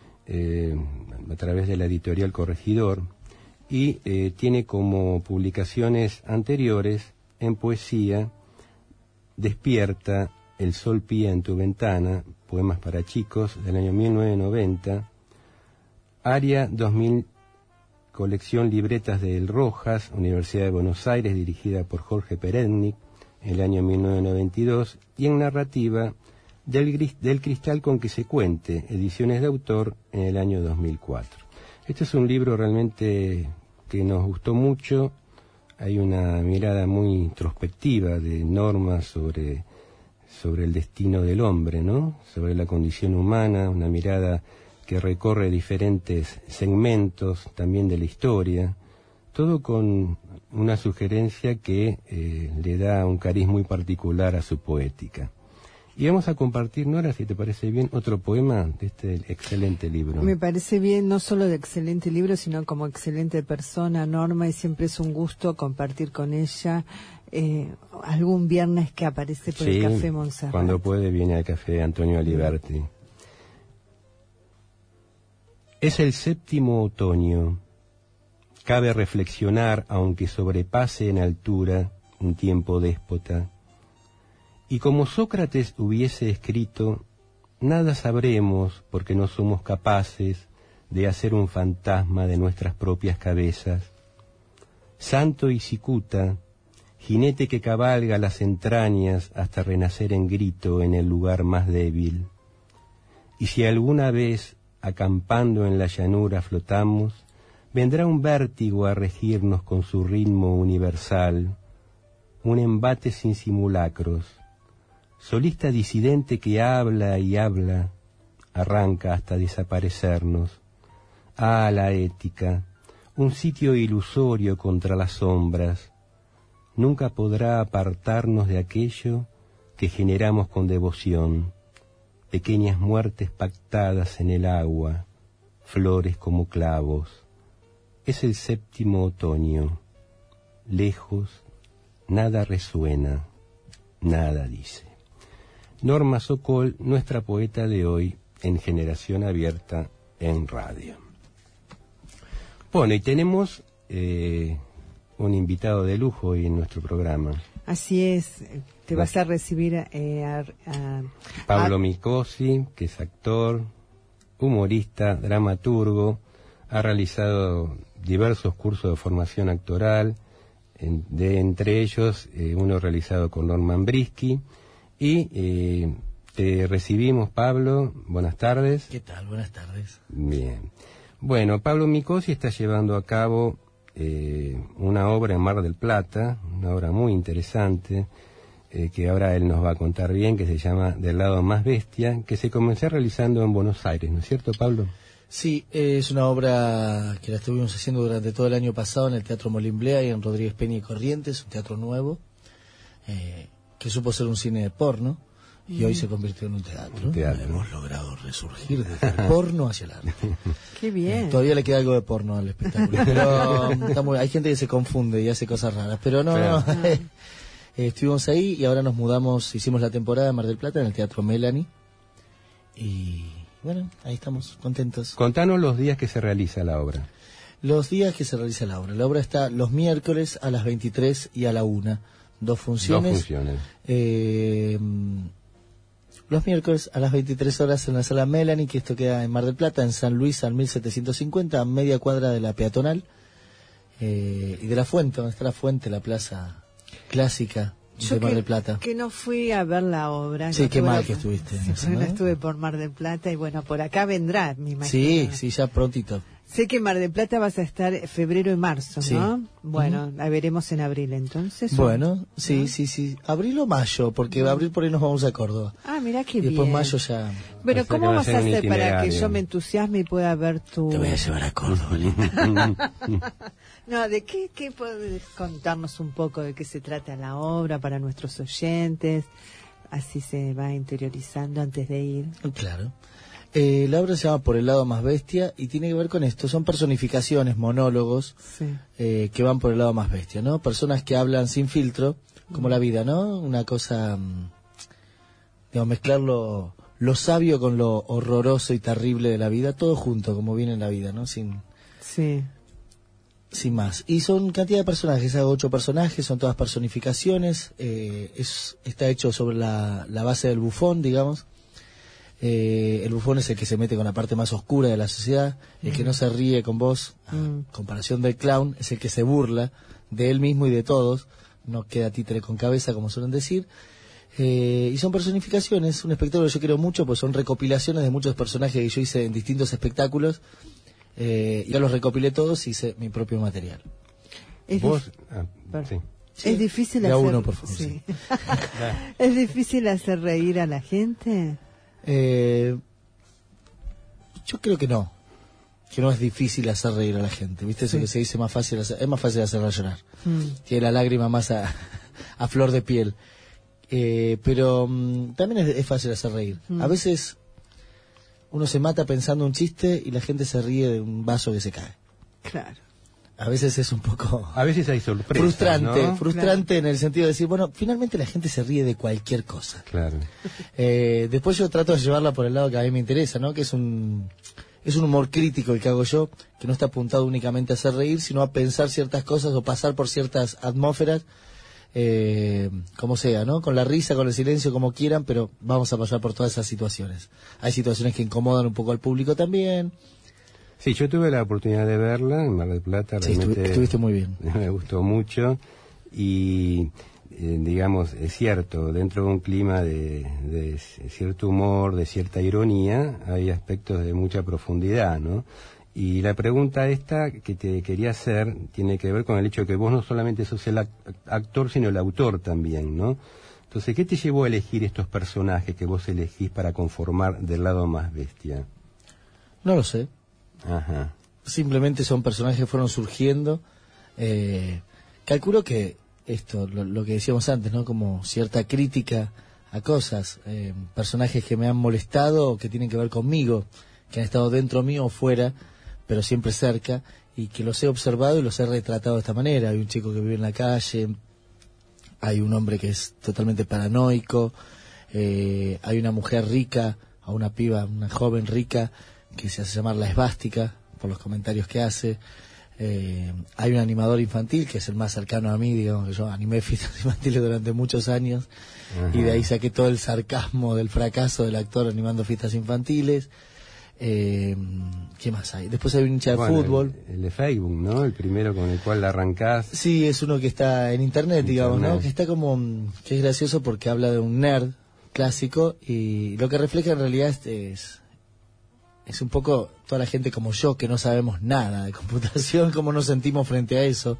a través de la editorial Corregidor. Y tiene como publicaciones anteriores en poesía Despierta, El sol pía en tu ventana, poemas para chicos, del año 1990, Aria 2000, colección Libretas de El Rojas, Universidad de Buenos Aires, dirigida por Jorge Perednik, en el año 1992, y en narrativa del cristal con que se cuente, ediciones de autor, en el año 2004. Este es un libro realmente que nos gustó mucho. Hay una mirada muy introspectiva de Norma sobre el destino del hombre, ¿no? Sobre la condición humana, una mirada que recorre diferentes segmentos también de la historia, todo con una sugerencia que le da un cariz muy particular a su poética. Y vamos a compartir, Nora, si te parece bien, otro poema de este excelente libro.
Me parece bien, no solo de excelente libro, sino como excelente persona, Norma, y siempre es un gusto compartir con ella algún viernes que aparece por el Café Montserrat.
Cuando puede viene al Café Antonio Aliberti. Es el séptimo otoño. Cabe reflexionar, aunque sobrepase en altura un tiempo déspota. Y como Sócrates hubiese escrito, nada sabremos porque no somos capaces de hacer un fantasma de nuestras propias cabezas. Santo y cicuta, jinete que cabalga las entrañas hasta renacer en grito en el lugar más débil. Y si alguna vez, acampando en la llanura, flotamos, vendrá un vértigo a regirnos con su ritmo universal, un embate sin simulacros. Solista disidente que habla y habla, arranca hasta desaparecernos. Ah, la ética, un sitio ilusorio contra las sombras, nunca podrá apartarnos de aquello que generamos con devoción, pequeñas muertes pactadas en el agua, flores como clavos. Es el séptimo otoño, lejos, nada resuena, nada dice. Norma Sokol, nuestra poeta de hoy en Generación Abierta en radio. Bueno, y tenemos un invitado de lujo hoy en nuestro programa.
Así es, te vas a recibir a
Pablo Micosi, que es actor, humorista, dramaturgo, ha realizado diversos cursos de formación actoral, entre ellos uno realizado con Norman Brisky, y te recibimos, Pablo. Buenas tardes.
¿Qué tal? Buenas tardes.
Bien. Bueno, Pablo Micosi está llevando a cabo una obra en Mar del Plata, una obra muy interesante, que ahora él nos va a contar bien, que se llama Del lado más bestia, que se comenzó realizando en Buenos Aires, ¿no es cierto, Pablo?
Sí, es una obra que la estuvimos haciendo durante todo el año pasado en el Teatro Molimblea y en Rodríguez Peña y Corrientes, un teatro nuevo, que supo ser un cine de porno, y hoy se convirtió en un teatro. Hemos logrado resurgir desde el porno hacia el arte.
Qué bien.
Todavía le queda algo de porno al espectáculo, pero hay gente que se confunde y hace cosas raras, pero no, claro. No. Estuvimos ahí y ahora nos mudamos, hicimos la temporada de Mar del Plata en el Teatro Melanie, y bueno, ahí estamos, contentos.
Contanos los días que se realiza la obra.
Los días que se realiza la obra. La obra está los miércoles a las 23 y a la 1. Dos funciones. Los miércoles a las 23 horas en la Sala Melanie, que esto queda en Mar del Plata, en San Luis, al 1750, a media cuadra de la peatonal, y de la fuente, donde está la fuente, la plaza clásica de Mar del Plata.
Que no fui a ver la obra.
Sí, qué mal que estuviste.
Sí, eso, ¿no? Estuve por Mar del Plata y bueno, por acá vendrá, me imagino.
Sí, ya prontito.
Sé que en Mar del Plata vas a estar febrero y marzo,
sí.
¿no? Bueno, la veremos en abril entonces.
Bueno, sí, ¿no? Sí. Abril o mayo, porque abril por ahí nos vamos a Córdoba.
Ah, mira qué bien.
Y después mayo ya...
Bueno, ¿cómo vas a hacer para que yo me entusiasme y pueda ver tu...?
Te voy a llevar a Córdoba.
No, ¿de qué puedes contarnos un poco de qué se trata la obra para nuestros oyentes? Así se va interiorizando antes de ir.
Claro. La obra se llama Por el lado más bestia y tiene que ver con esto. Son personificaciones, monólogos, sí. Que van por el lado más bestia, ¿no? Personas que hablan sin filtro, como la vida, ¿no? Una cosa, digamos, mezclar lo sabio con lo horroroso y terrible de la vida, todo junto, como viene en la vida, ¿no? Sin más. Y son cantidad de personajes, hago 8 personajes, son todas personificaciones, está hecho sobre la base del bufón, digamos. El bufón es el que se mete con la parte más oscura de la sociedad, el que no se ríe con vos, a comparación del clown, es el que se burla de él mismo y de todos, no queda títere con cabeza, como suelen decir. Y son personificaciones, un espectáculo que yo quiero mucho, pues son recopilaciones de muchos personajes que yo hice en distintos espectáculos, y ya los recopilé todos y hice mi propio material.
Sí.
¿Es difícil
hacer...
uno,
por favor, sí.
¿Es difícil hacer reír a la gente?
Yo creo que no es difícil hacer reír a la gente, ¿viste? Eso que se dice es más fácil hacerla llorar. Tiene la lágrima más a flor de piel. Pero también es fácil hacer reír. A veces uno se mata pensando un chiste y la gente se ríe de un vaso que se cae.
Claro.
A veces es un poco...
A veces hay sorpresas,
frustrante claro. En el sentido de decir, bueno, finalmente la gente se ríe de cualquier cosa.
Claro.
Después yo trato de llevarla por el lado que a mí me interesa, ¿no? Que es un humor crítico el que hago yo, que no está apuntado únicamente a hacer reír, sino a pensar ciertas cosas o pasar por ciertas atmósferas, como sea, ¿no? Con la risa, con el silencio, como quieran, pero vamos a pasar por todas esas situaciones. Hay situaciones que incomodan un poco al público también.
Sí, yo tuve la oportunidad de verla en Mar del Plata.
Sí, estuviste muy bien.
Me gustó mucho y, digamos, es cierto, dentro de un clima de cierto humor, de cierta ironía, hay aspectos de mucha profundidad, ¿no? Y la pregunta esta que te quería hacer tiene que ver con el hecho de que vos no solamente sos el actor, sino el autor también, ¿no? Entonces, ¿qué te llevó a elegir estos personajes que vos elegís para conformar Del lado más bestia?
No lo sé.
Ajá.
Simplemente son personajes que fueron surgiendo. Calculo que esto, lo que decíamos antes, ¿no? Como cierta crítica a cosas, personajes que me han molestado o que tienen que ver conmigo, que han estado dentro mío o fuera, pero siempre cerca, y que los he observado y los he retratado de esta manera. Hay un chico que vive en la calle, hay un hombre que es totalmente paranoico, hay una mujer rica, o una piba, una joven rica, que se hace llamar la esvástica, por los comentarios que hace. Hay un animador infantil que es el más cercano a mí, digamos, que yo animé fiestas infantiles durante muchos años. Ajá. Y de ahí saqué todo el sarcasmo del fracaso del actor animando fiestas infantiles. ¿Qué más hay? Después hay un hincha de fútbol.
El de Facebook, ¿no? El primero con el cual la arrancás.
Sí, es uno que está en internet, digamos, ¿no? Que está como, que es gracioso porque habla de un nerd clásico y lo que refleja en realidad es un poco toda la gente como yo que no sabemos nada de computación, cómo nos sentimos frente a eso.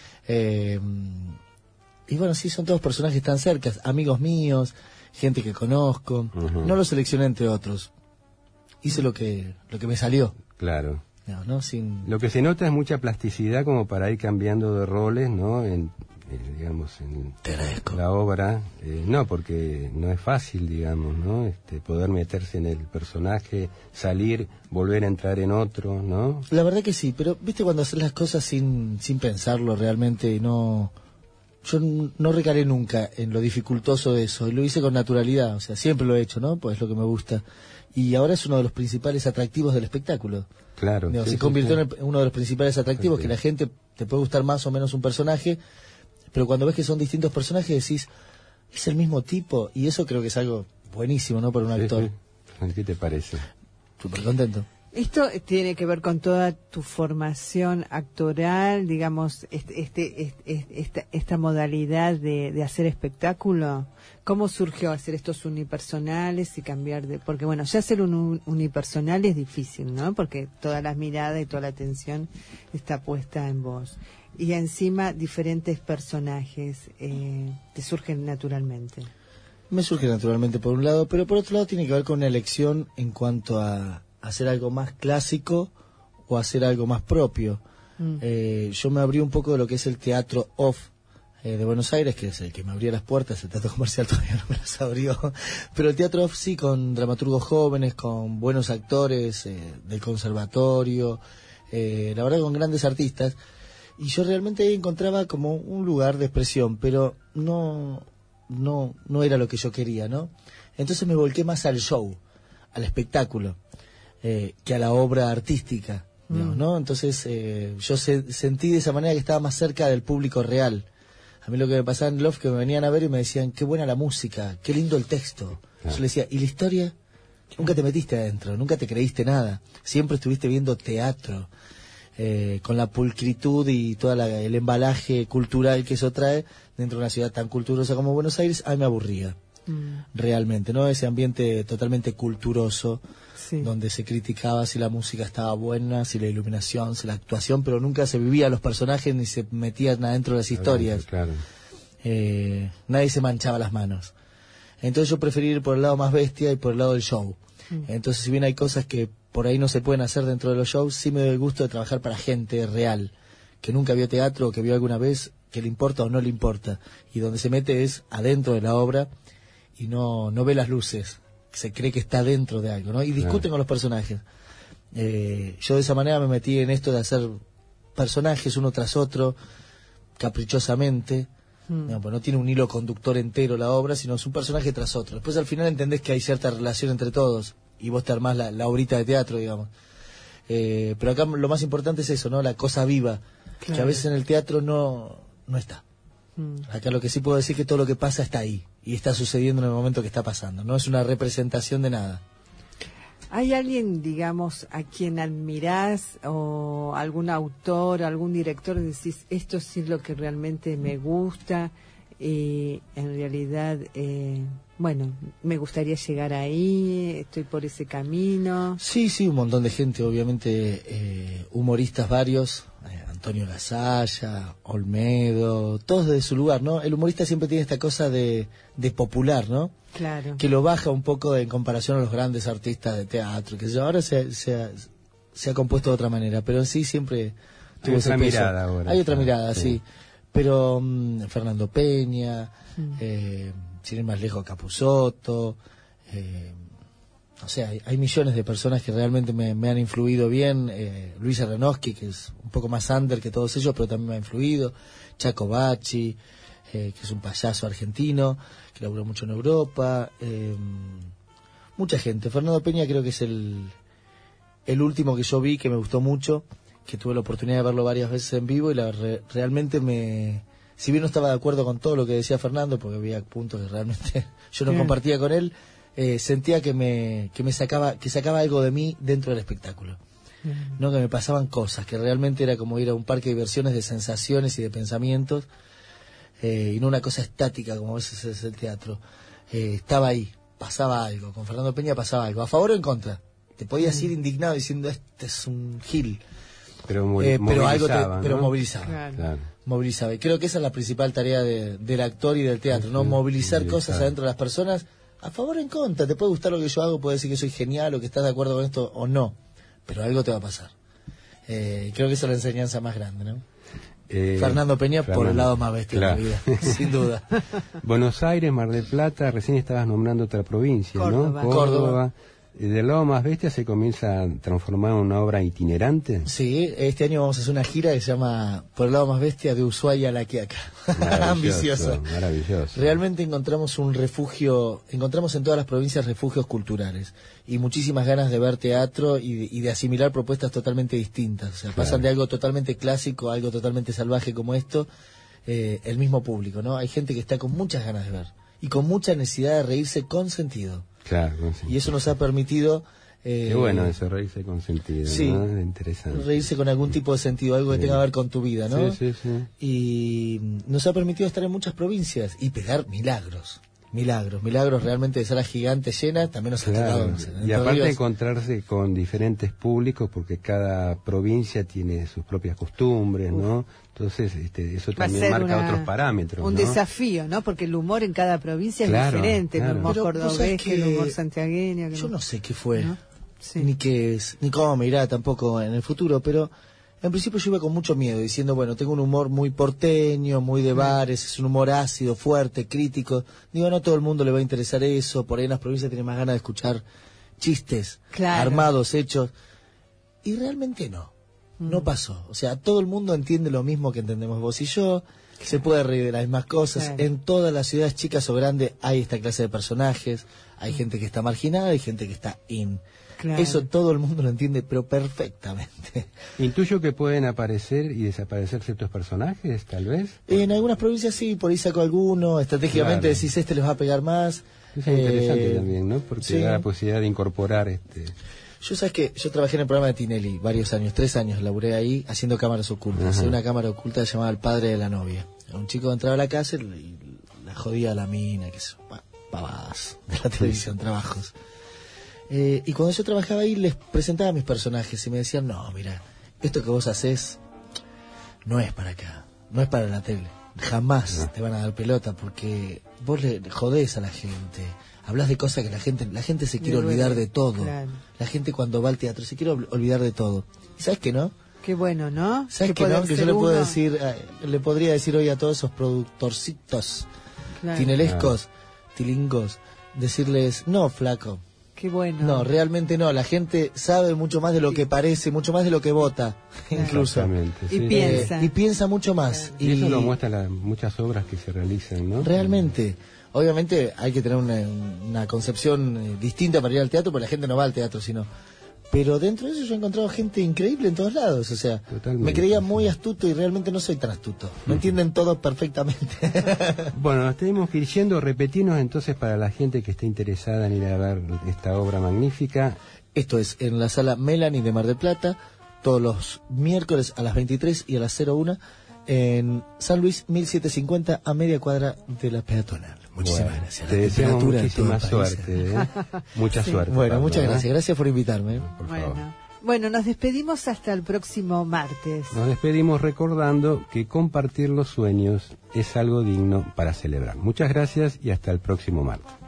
Y bueno, sí, son todos personajes tan cerca, amigos míos, gente que conozco. No los seleccioné entre otros. Hice lo que me salió.
Claro.
¿No? Sin...
Lo que se nota es mucha plasticidad como para ir cambiando de roles, ¿no? Digamos, en
Te agradezco.
La obra. No, porque no es fácil, digamos, ¿no? Poder meterse en el personaje, salir, volver a entrar en otro, ¿no?
La verdad que sí, pero viste cuando haces las cosas sin pensarlo realmente, no... Yo no recaré nunca en lo dificultoso de eso, y lo hice con naturalidad, o sea, siempre lo he hecho, ¿no? Pues es lo que me gusta. Y ahora es uno de los principales atractivos del espectáculo.
Claro.
Se convirtió en uno de los principales atractivos, que la gente te puede gustar más o menos un personaje, pero cuando ves que son distintos personajes decís, es el mismo tipo, y eso creo que es algo buenísimo, ¿no? Para un actor.
Sí. ¿Qué te parece?
Súper contento.
Esto tiene que ver con toda tu formación actoral, digamos, esta modalidad de hacer espectáculo. ¿Cómo surgió hacer estos unipersonales y cambiar de...? Porque bueno, ya hacer un unipersonal es difícil, ¿no? Porque todas las miradas y toda la atención está puesta en vos. Y encima diferentes personajes te surgen naturalmente.
Me surge naturalmente por un lado, pero por otro lado tiene que ver con una elección en cuanto a hacer algo más clásico o hacer algo más propio. Yo me abrí un poco de lo que es el teatro off de Buenos Aires, que es el que me abría las puertas. El teatro comercial todavía no me las abrió, pero el teatro off sí, con dramaturgos jóvenes, con buenos actores del conservatorio, la verdad con grandes artistas, y yo realmente ahí encontraba como un lugar de expresión, pero no era lo que yo quería, ¿no? Entonces me volqué más al show, al espectáculo, que a la obra artística, digamos, ¿no? Entonces yo sentí de esa manera que estaba más cerca del público real. A mí lo que me pasaba en el off, que me venían a ver y me decían, qué buena la música, qué lindo el texto. Yo le decía, ¿y la historia? Nunca te metiste adentro, nunca te creíste nada. Siempre estuviste viendo teatro, con la pulcritud y todo el embalaje cultural que eso trae dentro de una ciudad tan culturosa como Buenos Aires. A mí me aburría. Realmente, ¿no? Ese ambiente totalmente culturoso, sí, donde se criticaba si la música estaba buena, si la iluminación, si la actuación, pero nunca se vivía los personajes ni se metían adentro de las historias.
Claro.
Nadie se manchaba las manos. Entonces yo preferí ir por el lado más bestia y por el lado del show. Entonces, si bien hay cosas que por ahí no se pueden hacer dentro de los shows, sí me doy el gusto de trabajar para gente real, que nunca vio teatro o que vio alguna vez, que le importa o no le importa, y donde se mete es adentro de la obra y no ve las luces, se cree que está dentro de algo, ¿no? Y discuten con los personajes. Yo de esa manera me metí en esto de hacer personajes uno tras otro, caprichosamente. Pues no tiene un hilo conductor entero la obra, sino es un personaje tras otro. Después al final entendés que hay cierta relación entre todos y vos te armás la obrita de teatro, digamos. Pero acá lo más importante es eso, ¿no? La cosa viva, claro, que a veces en el teatro no está. Acá lo que sí puedo decir es que todo lo que pasa está ahí y está sucediendo en el momento que está pasando. No es una representación de nada.
¿Hay alguien, digamos, a quien admirás o algún autor, algún director, decís, esto sí es lo que realmente me gusta y en realidad, bueno, me gustaría llegar ahí, estoy por ese camino?
Sí, un montón de gente, obviamente, humoristas varios, Antonio Gasalla, Olmedo, todos de su lugar, ¿no? El humorista siempre tiene esta cosa de popular, ¿no?
Claro.
Que lo baja un poco en comparación a los grandes artistas de teatro, que ahora se ha compuesto de otra manera, pero sí siempre tuvo ese peso.
Mirada ahora.
Hay otra mirada, sí. Pero Fernando Peña, sin ir más lejos, Capusotto, o sea, hay millones de personas que realmente me han influido bien. Luis Aronofsky, que es un poco más under que todos ellos, pero también me ha influido. Chaco Bacci, que es un payaso argentino, que laburó mucho en Europa. Mucha gente. Fernando Peña creo que es el último que yo vi, que me gustó mucho, que tuve la oportunidad de verlo varias veces en vivo y realmente si bien no estaba de acuerdo con todo lo que decía Fernando, porque había puntos que realmente yo no compartía con él, sentía que sacaba algo de mí dentro del espectáculo. No, que me pasaban cosas, que realmente era como ir a un parque de diversiones, de sensaciones y de pensamientos, y no una cosa estática como a veces es el teatro. Estaba ahí, pasaba algo, con Fernando Peña pasaba algo, a favor o en contra. Te podías ir indignado diciendo, este es un gil.
Pero
movilizaba,
¿no?
Movilizaba.
Claro.
Movilizaba. Y creo que esa es la principal tarea del actor y del teatro, ¿no? Movilizar cosas adentro de las personas, a favor o en contra. Te puede gustar lo que yo hago, puede decir que soy genial o que estás de acuerdo con esto o no, pero algo te va a pasar. Creo que esa es la enseñanza más grande, ¿no? Fernando Peña por el lado más bestia de la vida, sin duda.
Buenos Aires, Mar del Plata, recién estabas nombrando otra provincia,
Córdoba.
¿no? Córdoba. ¿Del lado más bestia se comienza a transformar en una obra itinerante?
Sí, este año vamos a hacer una gira que se llama Por el lado más bestia, de Ushuaia a La Quiaca. Ambiciosa.
Maravilloso.
Realmente encontramos un refugio, encontramos en todas las provincias refugios culturales y muchísimas ganas de ver teatro y de asimilar propuestas totalmente distintas. O sea, pasan de algo totalmente clásico a algo totalmente salvaje como esto, el mismo público, ¿no? Hay gente que está con muchas ganas de ver y con mucha necesidad de reírse con sentido.
Claro,
y eso nos ha permitido...
qué bueno eso, reírse con sentido,
sí,
¿no? Interesante.
Reírse con algún tipo de sentido, algo que tenga que ver con tu vida, ¿no?
Sí.
Y nos ha permitido estar en muchas provincias y pegar milagros realmente, de salas gigantes llenas, también nos ha tocado.
Y aparte encontrarse con diferentes públicos, porque cada provincia tiene sus propias costumbres, ¿no? Entonces, eso también marca otros parámetros.
Un desafío, ¿no? Porque el humor en cada provincia es diferente. El humor cordobés, el humor santiagueño.
Yo no sé qué fue,
¿no? Sí.
ni qué es, ni cómo me irá tampoco en el futuro, pero en principio yo iba con mucho miedo, diciendo, bueno, tengo un humor muy porteño, muy de bares, es un humor ácido, fuerte, crítico. Digo, no a todo el mundo le va a interesar eso, por ahí en las provincias tienen más ganas de escuchar chistes armados, hechos. Y realmente no pasó. O sea, todo el mundo entiende lo mismo que entendemos vos y yo, se puede reír de las mismas cosas. En todas las ciudades chicas o grandes hay esta clase de personajes, hay gente que está marginada, hay gente que está in. Claro. Eso todo el mundo lo entiende, pero perfectamente.
¿Intuyo que pueden aparecer y desaparecer ciertos personajes, tal vez?
En algunas provincias sí, por ahí saco alguno. Estratégicamente decís, les va a pegar más.
Eso es interesante también, ¿no? Porque da la posibilidad de incorporar
Yo sabes que yo trabajé en el programa de Tinelli varios años, 3 años, laburé ahí haciendo cámaras ocultas. Hice una cámara oculta que se llamaba El Padre de la Novia. Un chico que entraba a la casa y la jodía a la mina, que son pavadas de la televisión, trabajos. Y cuando yo trabajaba ahí les presentaba a mis personajes y me decían, no, mira, esto que vos hacés no es para acá, no es para la tele, jamás te van a dar pelota porque vos le jodés a la gente, hablas de cosas que la gente se quiere olvidar de todo, la gente cuando va al teatro se quiere olvidar de todo, y ¿sabes qué no?
Qué bueno, ¿no?
¿Sabes qué no? Que yo le puedo decir, le podría decir hoy a todos esos productorcitos tinelescos, tilingos, decirles, no, flaco.
Qué bueno.
No, realmente no. La gente sabe mucho más de lo que parece, mucho más de lo que vota, incluso.
Y piensa.
Y piensa mucho más.
Y eso lo muestran muchas obras que se realizan, ¿no?
Realmente. Obviamente hay que tener una concepción distinta para ir al teatro, porque la gente no va al teatro, sino... Pero dentro de eso yo he encontrado gente increíble en todos lados, o sea, me creía muy astuto y realmente no soy tan astuto. Me entienden todo perfectamente.
Bueno, nos tenemos que ir yendo. Repetirnos entonces para la gente que esté interesada en ir a ver esta obra magnífica.
Esto es en la sala Melanie de Mar del Plata, todos los miércoles a las 23 y a las 01, en San Luis 1750, a media cuadra de la peatonal. Muchísimas gracias.
Te deseamos muchísima suerte. Mucha suerte.
Bueno,
Pablo,
muchas gracias. Gracias por invitarme.
Por favor.
Bueno, nos despedimos hasta el próximo martes.
Nos despedimos recordando que compartir los sueños es algo digno para celebrar. Muchas gracias y hasta el próximo martes.